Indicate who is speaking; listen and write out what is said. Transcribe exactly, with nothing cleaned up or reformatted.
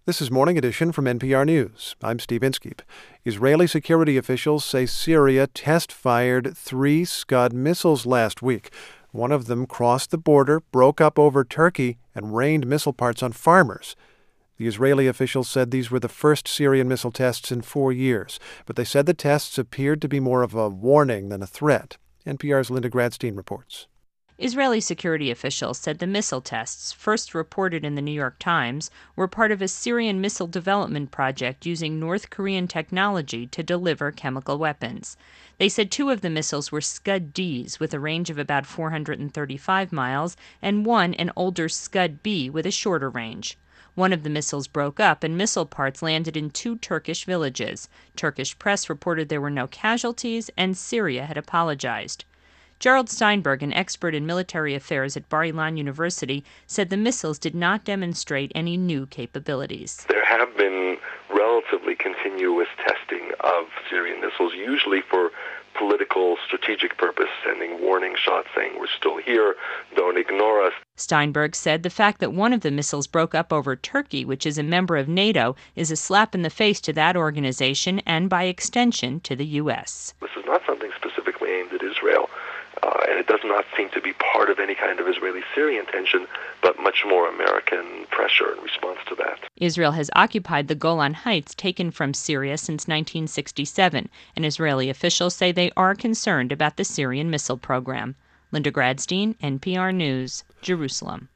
Speaker 1: This is Morning Edition from N P R News. I'm Steve Inskeep. Israeli security officials say Syria test-fired three Scud missiles last week. One of them crossed the border, broke up over Turkey, and rained missile parts on farmers. The Israeli officials said these were the first Syrian missile tests in four years, but they said the tests appeared to be more of a warning than a threat. N P R's Linda Gradstein reports.
Speaker 2: Israeli security officials said the missile tests, first reported in the New York Times, were part of a Syrian missile development project using North Korean technology to deliver chemical weapons. They said two of the missiles were Scud-Ds with a range of about four hundred thirty-five miles, and one an older Scud-B with a shorter range. One of the missiles broke up and missile parts landed in two Turkish villages. Turkish press reported there were no casualties and Syria had apologized. Gerald Steinberg, an expert in military affairs at Bar-Ilan University, said the missiles did not demonstrate any new capabilities.
Speaker 3: There have been relatively continuous testing of Syrian missiles, usually for political, strategic purpose, sending warning shots saying we're still here, don't ignore us.
Speaker 2: Steinberg said the fact that one of the missiles broke up over Turkey, which is a member of NATO, is a slap in the face to that organization and, by extension, to the U S.
Speaker 3: This is not something specifically aimed at Israel. Uh, and it does not seem to be part of any kind of Israeli-Syrian tension, but much more American pressure in response to that.
Speaker 2: Israel has occupied the Golan Heights taken from Syria since nineteen sixty-seven, and Israeli officials say they are concerned about the Syrian missile program. Linda Gradstein, N P R News, Jerusalem.